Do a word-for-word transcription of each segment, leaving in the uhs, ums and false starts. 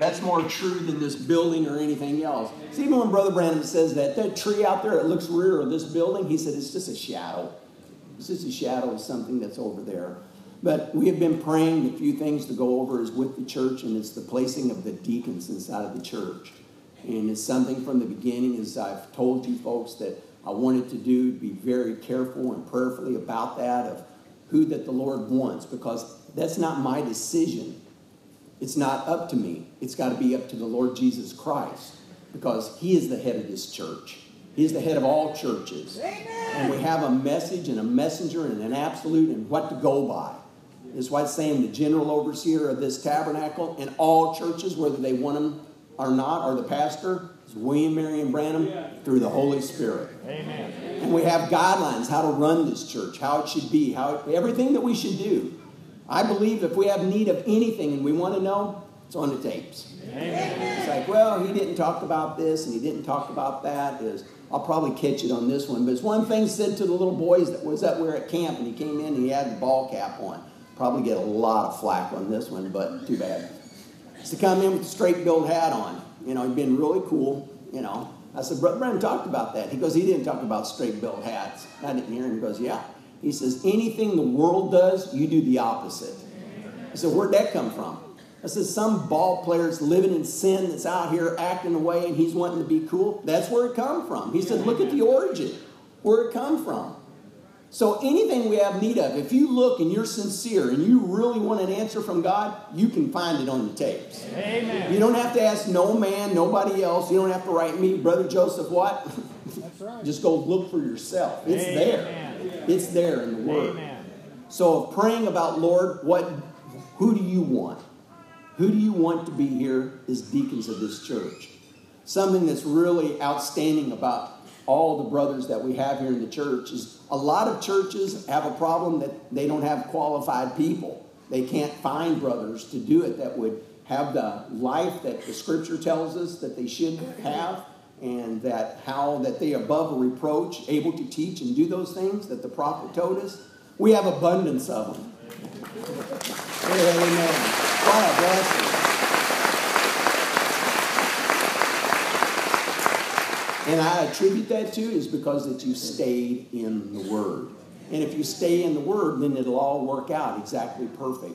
That's more true than this building or anything else. See, even when Brother Branham says that, that tree out there that looks rear of this building, he said it's just a shadow. It's just a shadow of something that's over there. But we have been praying. A few things to go over is with the church, and it's the placing of the deacons inside of the church. And it's something from the beginning, as I've told you folks, that I wanted to do, to be very careful and prayerfully about that, of who that the Lord wants, because that's not my decision. It's not up to me. It's got to be up to the Lord Jesus Christ, because he is the head of this church. He's the head of all churches. Amen. And we have a message and a messenger and an absolute and what to go by. That's why it's saying the general overseer of this tabernacle in all churches, whether they want him or not, or the pastor, is William Marion Branham through the Holy Spirit. Amen. And we have guidelines how to run this church, how it should be, how it, everything that we should do. I believe if we have need of anything and we want to know, it's on the tapes. Amen. It's like, well, he didn't talk about this and he didn't talk about that. Is I'll probably catch it on this one. But it's one thing said to the little boys that was up there at camp, and he came in and he had the ball cap on. Probably get a lot of flack on this one, but too bad. It's to come in with a straight-billed hat on. You know, he'd been really cool, you know. I said, Brother Branham talked about that. He goes, he didn't talk about straight-billed hats. I didn't hear him. He goes, yeah. He says, anything the world does, you do the opposite. I said, where'd that come from? I said, some ball player's living in sin that's out here acting away and he's wanting to be cool. That's where it come from. He said, look at the origin, where it come from. So anything we have need of, if you look and you're sincere and you really want an answer from God, you can find it on the tapes. Amen. You don't have to ask no man, nobody else. You don't have to write me, Brother Joseph, what? That's right. Just go look for yourself. It's Amen. There. It's there in the Word. Amen. So praying about, Lord, what, who do you want? Who do you want to be here as deacons of this church? Something that's really outstanding about all the brothers that we have here in the church is a lot of churches have a problem that they don't have qualified people. They can't find brothers to do it that would have the life that the Scripture tells us that they should have, and that how that they are above a reproach, able to teach and do those things that the prophet told us. We have abundance of them. Amen. God bless you. And I attribute that to is because that you stayed in the Word. And if you stay in the Word, then it'll all work out exactly perfect.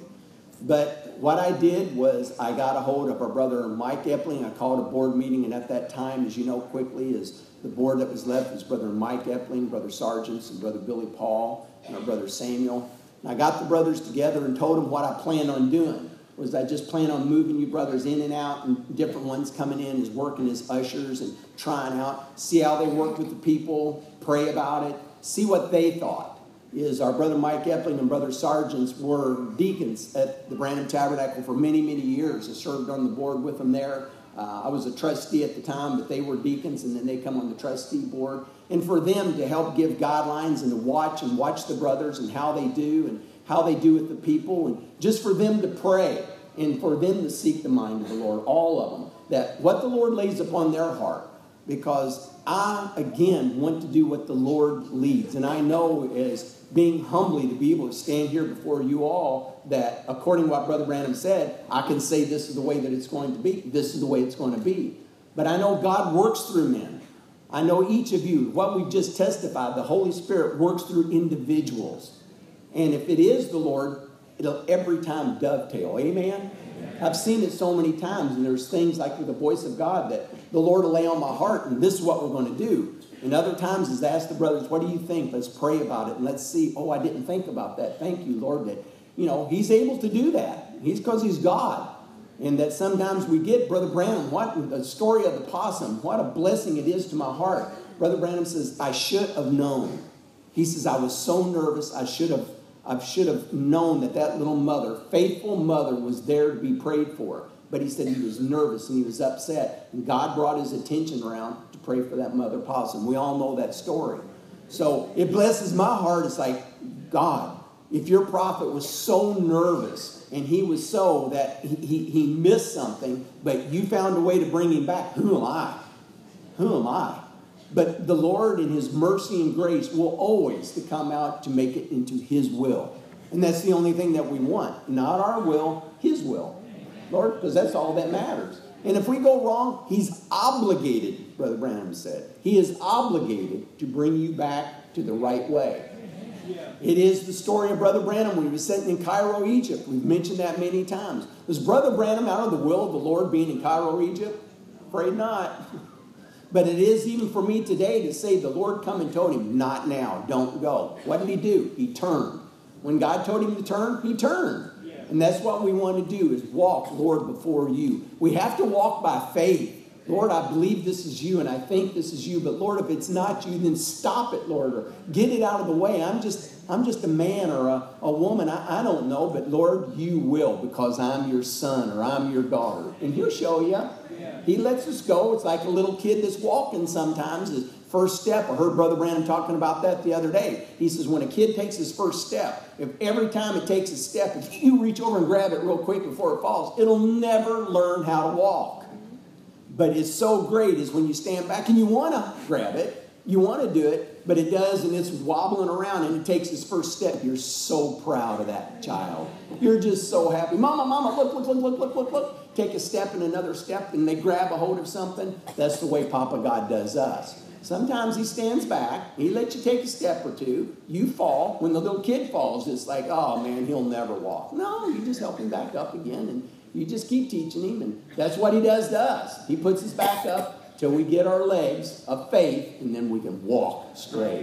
But what I did was I got a hold of our brother Mike Epling. I called a board meeting, and at that time, as you know quickly, is the board that was left was Brother Mike Epling, Brother Sargents, and Brother Billy Paul, and our brother Samuel. And I got the brothers together and told them what I planned on doing. Was I just plan on moving you brothers in and out, and different ones coming in as working as ushers and trying out, see how they work with the people, pray about it, see what they thought. Is our brother Mike Epling and brother Sargents were deacons at the Branham Tabernacle for many, many years. I served on the board with them there. Uh, I was a trustee at the time, but they were deacons, and then they come on the trustee board. And for them to help give guidelines and to watch and watch the brothers and how they do and how they do with the people, and just for them to pray and for them to seek the mind of the Lord, all of them, that what the Lord lays upon their heart, because I, again, want to do what the Lord leads. And I know as being humbly to be able to stand here before you all that according to what Brother Branham said, I can say this is the way that it's going to be. This is the way it's going to be. But I know God works through men. I know each of you, what we've just testified, the Holy Spirit works through individuals. And if it is the Lord, it'll every time dovetail. Amen? I've seen it so many times, and there's things like with the voice of God that the Lord will lay on my heart, and this is what we're going to do. And other times is to ask the brothers, what do you think? Let's pray about it, and let's see. Oh, I didn't think about that. Thank you, Lord, that, you know, he's able to do that. He's because he's God. And that sometimes we get, Brother Branham, what the story of the possum, what a blessing it is to my heart. Brother Branham says, I should have known. He says, I was so nervous, I should have I should have known that that little mother, faithful mother, was there to be prayed for. But he said he was nervous and he was upset. And God brought his attention around to pray for that mother possum. We all know that story. So it blesses my heart. It's like, God, if your prophet was so nervous and he was so that he, he, he missed something, but you found a way to bring him back, who am I? Who am I? But the Lord in his mercy and grace will always to come out to make it into his will. And that's the only thing that we want. Not our will, his will. Lord, because that's all that matters. And if we go wrong, he's obligated, Brother Branham said. He is obligated to bring you back to the right way. It is the story of Brother Branham when he was sitting in Cairo, Egypt. We've mentioned that many times. Was Brother Branham out of the will of the Lord being in Cairo, Egypt? Afraid not. But it is even for me today to say the Lord come and told him, not now, don't go. What did he do? He turned. When God told him to turn, he turned. And that's what we want to do is walk, Lord, before you. We have to walk by faith. Lord, I believe this is you and I think this is you. But Lord, if it's not you, then stop it, Lord, or get it out of the way. I'm just I'm just a man or a, a woman. I, I don't know. But Lord, you will because I'm your son or I'm your daughter. And he'll show you. He lets us go. It's like a little kid that's walking sometimes. His first step. I heard Brother Branham talking about that the other day. He says when a kid takes his first step, if every time it takes a step, if you reach over and grab it real quick before it falls, it'll never learn how to walk. But it's so great is when you stand back and you want to grab it, you want to do it, but it does and it's wobbling around and it takes its first step. You're so proud of that child. You're just so happy. Mama, mama, look, look, look, look, look, look, look. Take a step and another step and they grab a hold of something. That's the way Papa God does us. Sometimes he stands back. He lets you take a step or two. You fall. When the little kid falls, it's like, oh, man, he'll never walk. No, you just help him back up again and you just keep teaching him, and that's what he does to us. He puts us back up till we get our legs of faith, and then we can walk straight.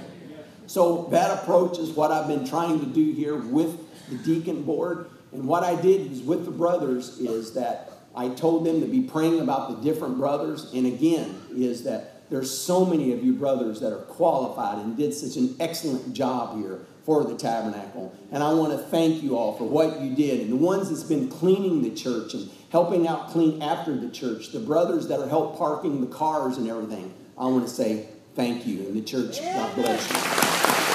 So that approach is what I've been trying to do here with the deacon board. And what I did is with the brothers is that I told them to be praying about the different brothers. And again, is that there's so many of you brothers that are qualified and did such an excellent job here for the tabernacle. And I want to thank you all for what you did. And the ones that's been cleaning the church and helping out clean after the church, the brothers that are help parking the cars and everything, I want to say thank you. And the church, God bless you.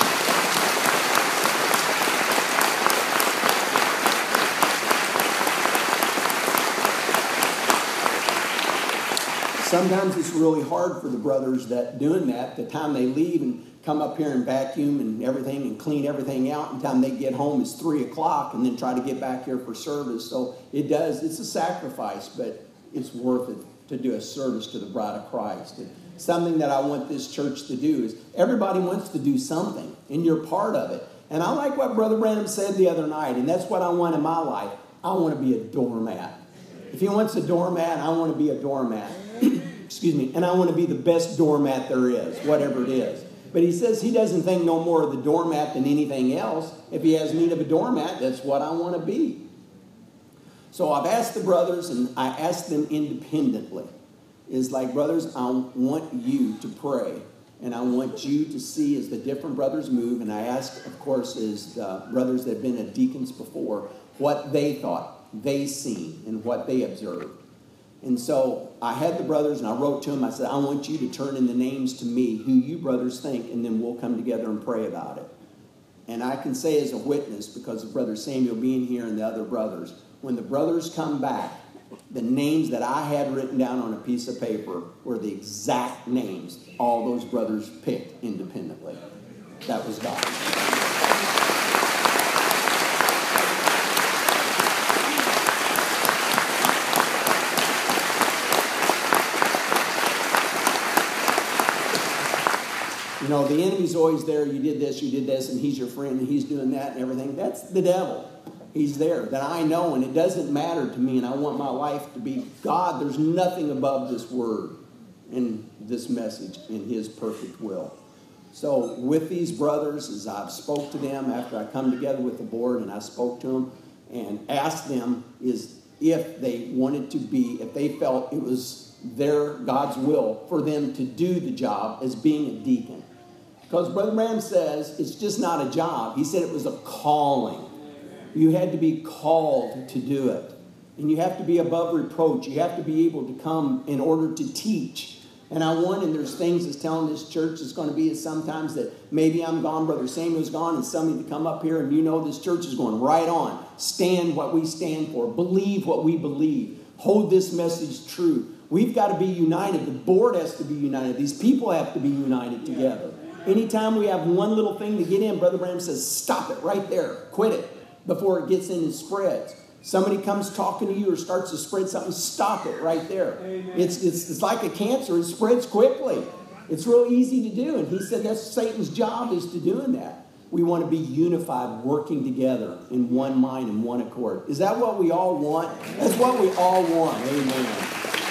Sometimes it's really hard for the brothers that doing that. The time they leave and come up here and vacuum and everything and clean everything out, and the time they get home is three o'clock and then try to get back here for service. So it does, it's a sacrifice, but it's worth it to do a service to the bride of Christ. And something that I want this church to do is everybody wants to do something, and you're part of it. And I like what Brother Branham said the other night, and that's what I want in my life. I want to be a doormat. If he wants a doormat, I want to be a doormat. Excuse me. And I want to be the best doormat there is, whatever it is. But he says he doesn't think no more of the doormat than anything else. If he has need of a doormat, that's what I want to be. So I've asked the brothers, and I asked them independently. It's like, brothers, I want you to pray. And I want you to see as the different brothers move. And I asked, of course, as the brothers that have been at deacons before, what they thought, they seen, and what they observed. And so I had the brothers, and I wrote to them. I said, I want you to turn in the names to me, who you brothers think, and then we'll come together and pray about it. And I can say as a witness, because of Brother Samuel being here and the other brothers, when the brothers come back, the names that I had written down on a piece of paper were the exact names all those brothers picked independently. That was God. You know, the enemy's always there. You did this, you did this, and he's your friend, and he's doing that and everything. That's the devil. He's there. That I know, and it doesn't matter to me, and I want my life to be God. There's nothing above this word and this message in his perfect will. So with these brothers, as I've spoke to them after I come together with the board, and I spoke to them and asked them is if they wanted to be, if they felt it was their God's will for them to do the job as being a deacon. Because Brother Branham says it's just not a job. He said it was a calling. You had to be called to do it. And you have to be above reproach. You have to be able to come in order to teach. And I want, and there's things that's telling this church is going to be is sometimes that maybe I'm gone, Brother Samuel's gone, and somebody to come up here and you know this church is going right on. Stand what we stand for. Believe what we believe. Hold this message true. We've got to be united. The board has to be united. These people have to be united together. Anytime we have one little thing to get in, Brother Branham says, stop it right there. Quit it before it gets in and spreads. Somebody comes talking to you or starts to spread something, stop it right there. It's, it's, it's like a cancer. It spreads quickly. It's real easy to do. And he said that's Satan's job, is to doing that. We want to be unified, working together in one mind and one accord. Is that what we all want? That's what we all want. Amen.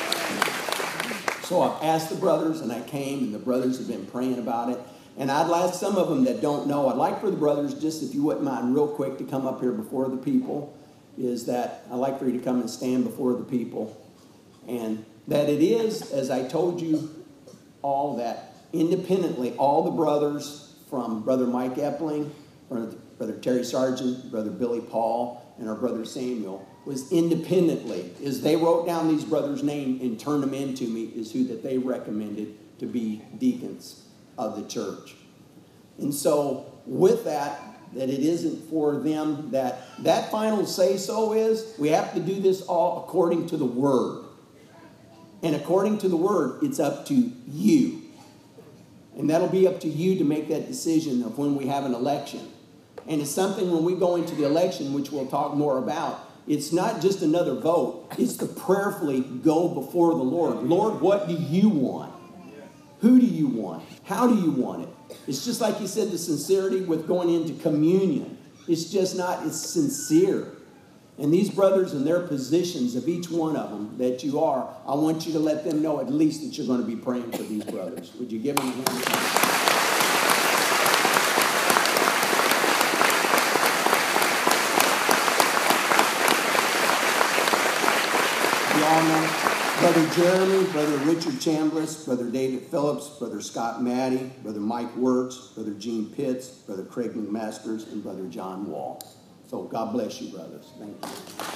So I've asked the brothers, and I came, and the brothers have been praying about it. And I'd like some of them that don't know, I'd like for the brothers, just if you wouldn't mind real quick, to come up here before the people, is that I'd like for you to come and stand before the people. And that it is, as I told you all, that independently, all the brothers, from Brother Mike Epling, Brother Terry Sargent, Brother Billy Paul, and our brother Samuel, was independently, as they wrote down these brothers' names and turned them in to me, is who that they recommended to be deacons of the church. And so with that, that it isn't for them, that that final say-so is, we have to do this all according to the Word. And according to the Word, it's up to you. And that'll be up to you to make that decision of when we have an election. And it's something when we go into the election, which we'll talk more about, it's not just another vote. It's to prayerfully go before the Lord. Lord, what do you want? Who do you want? How do you want it? It's just like you said, the sincerity with going into communion. It's just not, it's sincere. And these brothers in their positions of each one of them that you are, I want you to let them know at least that you're going to be praying for these brothers. Would you give them a hand? Brother Jeremy, Brother Richard Chambliss, Brother David Phillips, Brother Scott Maddie, Brother Mike Wirtz, Brother Gene Pitts, Brother Craig McMasters, and Brother John Wall. So God bless you, brothers. Thank you.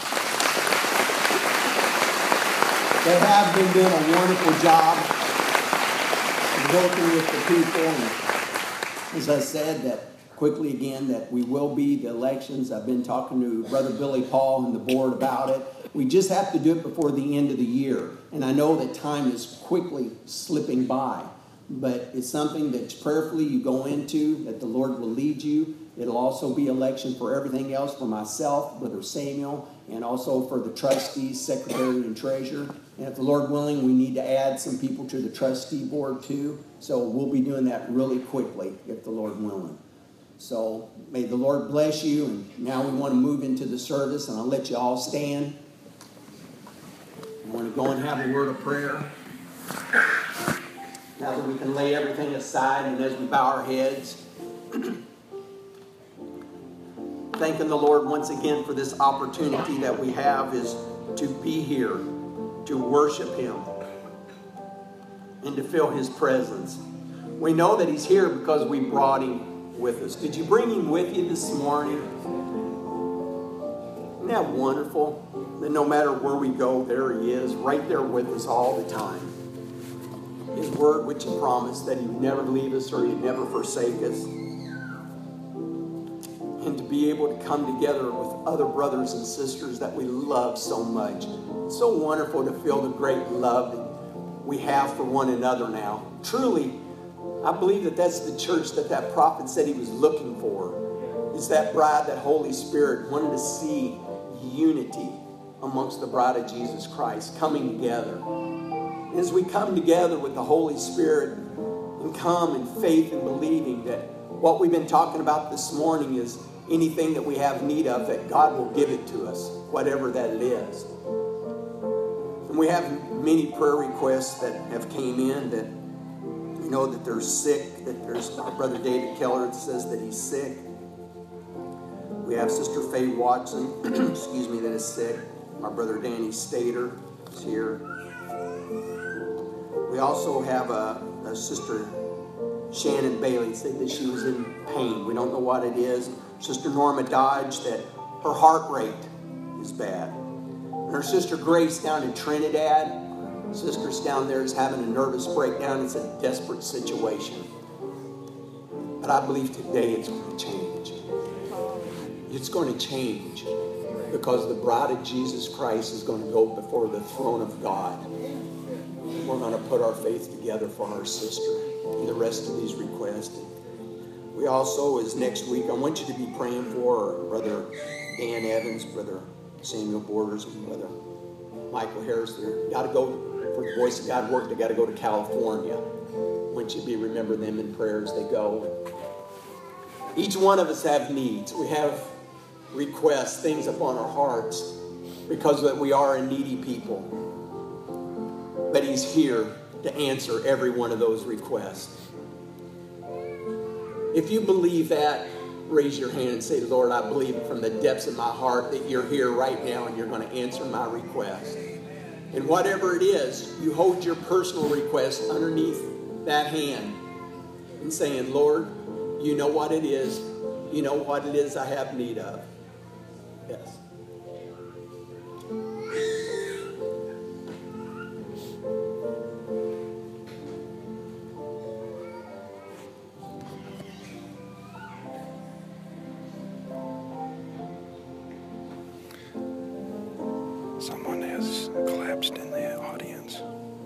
They have been doing a wonderful job of working with the people. And as I said, that quickly again, that we will be the elections. I've been talking to Brother Billy Paul and the board about it. We just have to do it before the end of the year. And I know that time is quickly slipping by. But it's something that prayerfully you go into, that the Lord will lead you. It'll also be election for everything else, for myself, Brother Samuel, and also for the trustees, secretary, and treasurer. And if the Lord willing, we need to add some people to the trustee board too. So we'll be doing that really quickly, if the Lord willing. So may the Lord bless you. And now we want to move into the service, and I'll let you all stand. I want to go and have a word of prayer. Now that we can lay everything aside, and as we bow our heads, thanking the Lord once again for this opportunity that we have is to be here, to worship Him, and to feel His presence. We know that He's here because we brought Him with us. Did you bring Him with you this morning? Isn't that wonderful? That no matter where we go, there He is, right there with us all the time. His word which He promised that He would never leave us or He'd never forsake us. And to be able to come together with other brothers and sisters that we love so much. It's so wonderful to feel the great love that we have for one another now. Truly, I believe that that's the church that that prophet said he was looking for. It's that bride that Holy Spirit wanted to see unity amongst the bride of Jesus Christ coming together. And as we come together with the Holy Spirit and come in faith and believing that what we've been talking about this morning is anything that we have need of, that God will give it to us, whatever that it is. And we have many prayer requests that have came in that you know that they're sick, that there's our brother David Keller that says that he's sick. We have Sister Faye Watson, excuse me, that is sick. Our brother Danny Stater is here. We also have a, a Sister Shannon Bailey said that she was in pain. We don't know what it is. Sister Norma Dodge, that her heart rate is bad. And her Sister Grace down in Trinidad, sister's down there is having a nervous breakdown. It's a desperate situation. But I believe today it's going to change. It's going to change because the bride of Jesus Christ is going to go before the throne of God. We're going to put our faith together for our sister and the rest of these requests. We also, as next week, I want you to be praying for Brother Dan Evans, Brother Samuel Borders and Brother Michael Harris. They got to go for the Voice of God work. They got to go to California. Wouldn't you be remember them in prayer as they go? Each one of us have needs. We have requests, things upon our hearts, because that we are a needy people. But He's here to answer every one of those requests. If you believe that, raise your hand and say, Lord, I believe from the depths of my heart that you're here right now and you're going to answer my request. And whatever it is, you hold your personal request underneath that hand and saying, Lord, you know what it is. You know what it is I have need of. Yes. Someone has collapsed in the audience.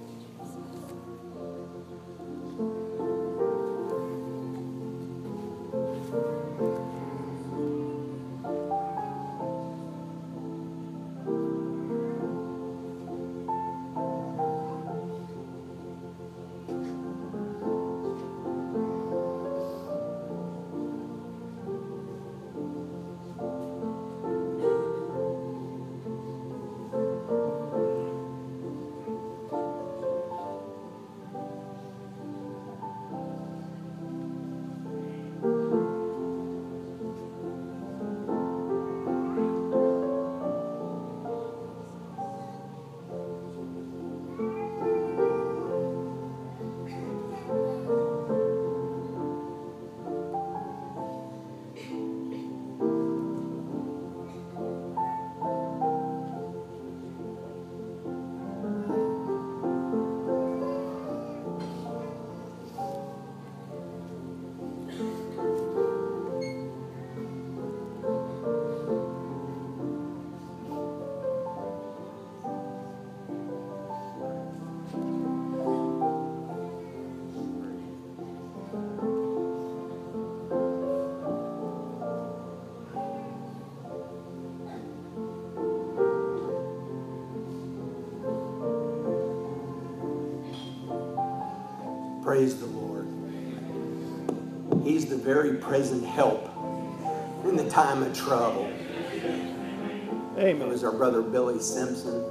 Praise the Lord. He's the very present help in the time of trouble. Amen. It was our brother Billy Simpson.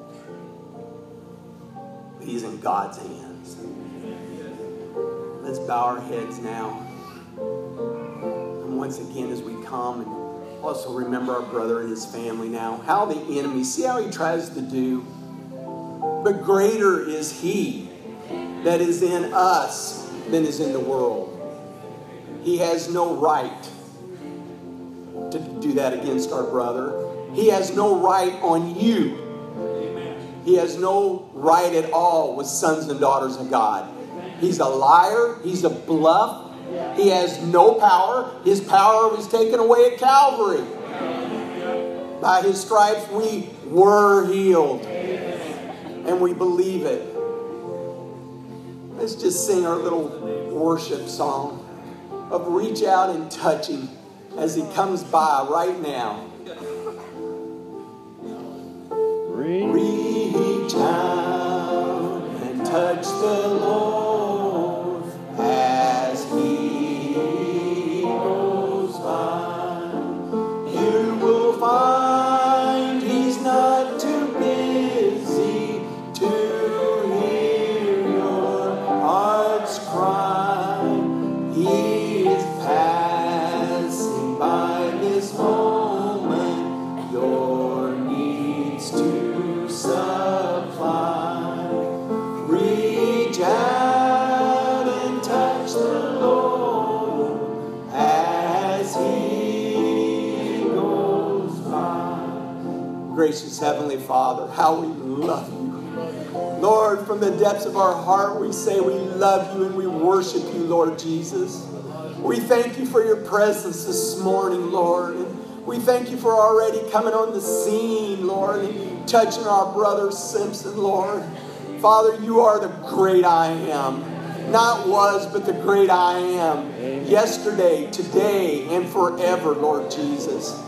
He's in God's hands. Let's bow our heads now. And once again, as we come and also remember our brother and his family now, how the enemy, see how he tries to do, but greater is He that is in us than is in the world. He has no right to do that against our brother. He has no right on you. He has no right at all with sons and daughters of God. He's a liar. He's a bluff. He has no power. His power was taken away at Calvary. By His stripes we were healed. And we believe it. Let's just sing our little worship song of reach out and touch Him as He comes by right now. Reach out and touch the Lord as He goes by. You will find He's not too busy to hear your heart's cry. He is passing by this moment. Your needs to supply. Reach out and touch the Lord as He goes by. Gracious Heavenly Father, how we love You. Lord, from the depths of our heart, we say we love You and we worship You, Lord Jesus. We thank You for Your presence this morning, Lord. And we thank You for already coming on the scene, Lord, and touching our brother Simpson, Lord. Father, You are the great I am. Not was, but the great I am. Amen. Yesterday, today, and forever, Lord Jesus.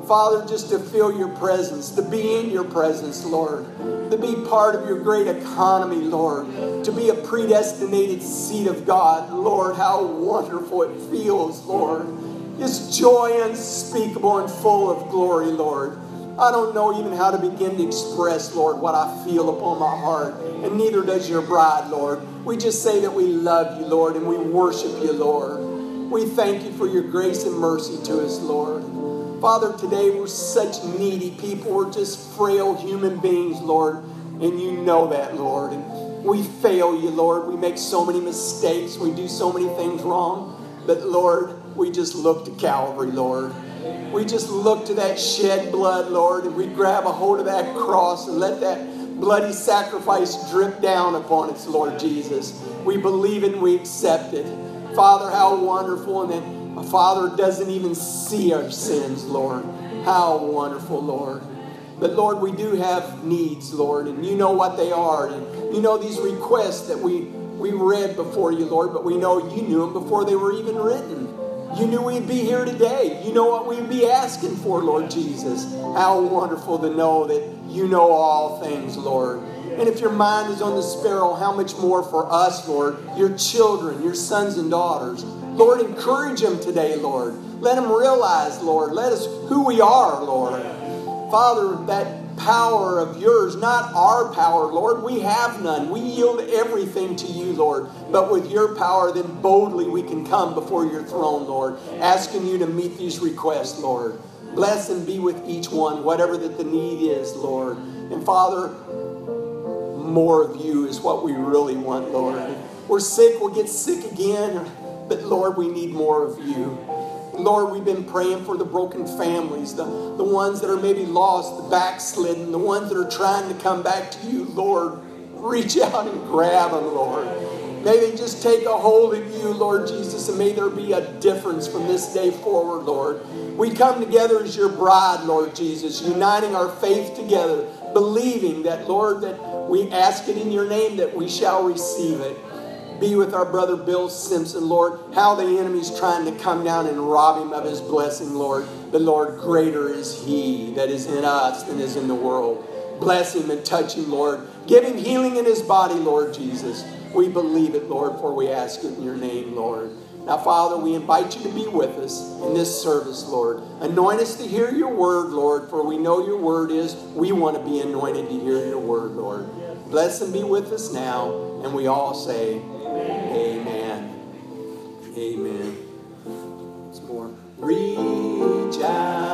Father, just to feel your presence, to be in your presence, Lord, to be part of your great economy, Lord, to be a predestinated seed of God. Lord, how wonderful it feels, Lord. This joy unspeakable and full of glory, Lord. I don't know even how to begin to express, Lord, what I feel upon my heart, and neither does your bride, Lord. We just say that we love you, Lord, and we worship you, Lord. We thank you for your grace and mercy to us, Lord. Father, today we're such needy people. We're just frail human beings, Lord, and you know that, Lord. And we fail you, Lord. We make so many mistakes. We do so many things wrong. But, Lord, we just look to Calvary, Lord. We just look to that shed blood, Lord, and we grab a hold of that cross and let that bloody sacrifice drip down upon us, Lord Jesus. We believe it and we accept it. Father, how wonderful. And then a Father doesn't even see our sins, Lord. How wonderful, Lord. But, Lord, we do have needs, Lord, and you know what they are. And you know these requests that we, we read before you, Lord, but we know you knew them before they were even written. You knew we'd be here today. You know what we'd be asking for, Lord Jesus. How wonderful to know that you know all things, Lord. And if your mind is on the sparrow, how much more for us, Lord, your children, your sons and daughters. Lord, encourage them today, Lord. Let them realize, Lord, let us who we are, Lord. Father, that power of yours, not our power, Lord. We have none. We yield everything to you, Lord. But with your power, then boldly we can come before your throne, Lord, asking you to meet these requests, Lord. Bless and be with each one, whatever that the need is, Lord. And Father, more of you is what we really want, Lord. We're sick, we'll get sick again, but Lord, we need more of you. Lord, we've been praying for the broken families, the, the ones that are maybe lost, the backslidden, the ones that are trying to come back to you, Lord. Reach out and grab them, Lord. May they just take a hold of you, Lord Jesus, and may there be a difference from this day forward, Lord. We come together as your bride, Lord Jesus, uniting our faith together, believing that, Lord, that we ask it in your name, that we shall receive it. Be with our brother Bill Simpson, Lord. How the enemy's trying to come down and rob him of his blessing, Lord. But, Lord, greater is he that is in us than is in the world. Bless him and touch him, Lord. Give him healing in his body, Lord Jesus. We believe it, Lord, for we ask it in your name, Lord. Now, Father, we invite you to be with us in this service, Lord. Anoint us to hear your word, Lord, for we know your word is we want to be anointed to hear your word, Lord. Bless and be with us now, and we all say, Amen. Amen. Once more. Reach out.